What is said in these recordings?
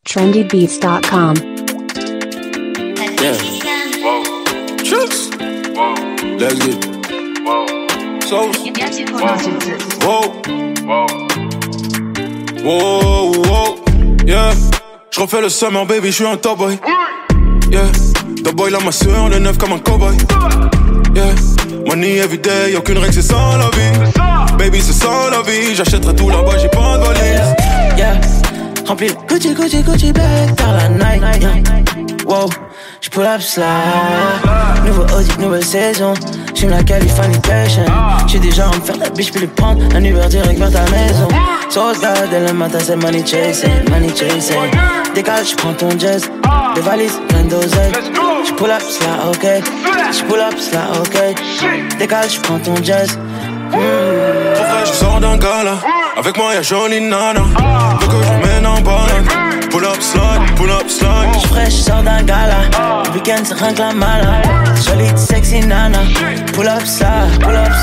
trendybeats.com. Yeah. Whoa. Chicks. Whoa. Let's get Whoa. sauce. Whoa. Whoa. Whoa. Whoa. Whoa. Yeah. Je refais le summer, baby, je suis un top boy. Yeah. Top boy, là, ma soeur, le neuf comme un cowboy. Yeah. Money everyday, aucune règle, c'est ça la vie. Baby, c'est ça la vie. J'achèterai tout là-bas, j'ai pas de valise. Yeah, rempli Gucci, Gucci, Gucci bag dans la night, yeah. Wow, j'pull up slide. Nouveau Audi, nouvelle saison. J'fume la Californication. J'suis déjà en me faire la biche, puis les prendre un Uber direct vers ta maison. So regarde, dès le matin, c'est money chasing, money chasing. Décale, j'prends ton jazz. Des valises, plein d'oseille. J'pull up slide, ok. J'pull up slide, ok. Décale, j'prends ton jazz. Trop frais, je sors d'un gala. Avec moi y'a jolie nana. Veux que je mène en balade. Pull up slide, pull up slide. J'suis frais, j'sors d'un gala. Le week-end c'est rien que la mala. Jolie, sexy nana. Pull up slide,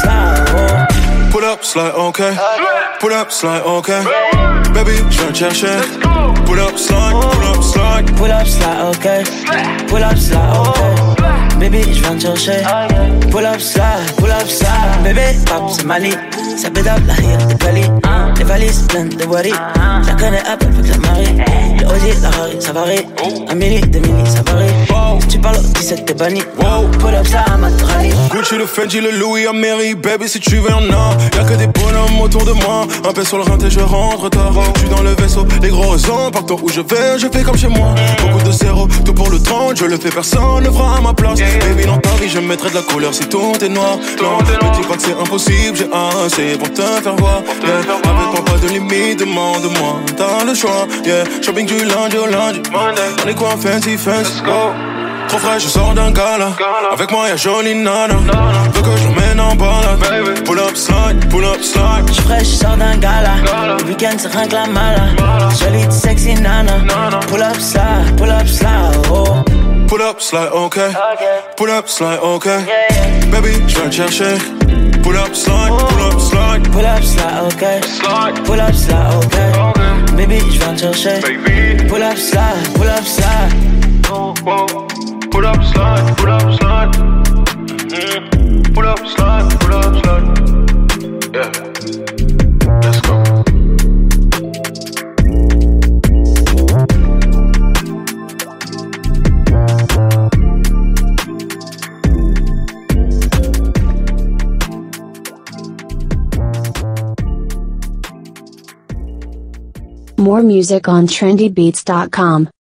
oh. Pull up slide, ok. Pull up slide, ok. Baby, je viens te chercher. Pull up slide, pull up slide. Pull up slide, ok. Pull up slide, ok. Baby, j'viens te chercher. Pull up slide. Bébé, pop, c'est Mali. Ça pédale, la rire, t'es pali. Les valises pleines de wari. La connais up avec la Marie. Le Audi, la Harry, ça varie. Un mini, deux mini, ça varie. Si tu parles au 17, t'es banni. Pull up slide, à ma rallye. Gucci, le Fendi, le Louis, Ameri. Baby, si tu veux, y'en a. Y'a que des bonhommes autour de moi. Un peu sur le rein et je rentre tard. J'suis dans le vaisseau, les gros raisons. Partout où je vais, je fais comme chez moi. Beaucoup de zéro, tout pour le 30. Je le fais, personne ne fera à ma place. Baby, dans ta vie, je mettrai de la couleur si tout est noir. Non, me dis pas que c'est impossible, j'ai assez pour te faire voir. Yeah. Avec toi, pas de limite, demande-moi. T'as le choix, yeah. Shopping du lundi au lundi. On est quoi, fancy, fancy, go. Trop frais, je sors d'un gala. Avec moi y'a jolie nana. Veux que je mène en balade. Pull up slide, pull up slide. J'suis frais, j'sors d'un gala. Le week-end c'est rien que la mala. Jolie, sexy nana. Pull up slide, oh. Pull up slide, ok. Pull up slide, ok. Baby, je viens te chercher. Pull up slide, pull up slide. Pull up slide, ok. Pull up slide, ok. Baby, j'viens te chercher. Pull up slide. Pull up slide, pull up slide. Pull up slide, pull up slide. Yeah. Let's go. More music on trendybeats.com.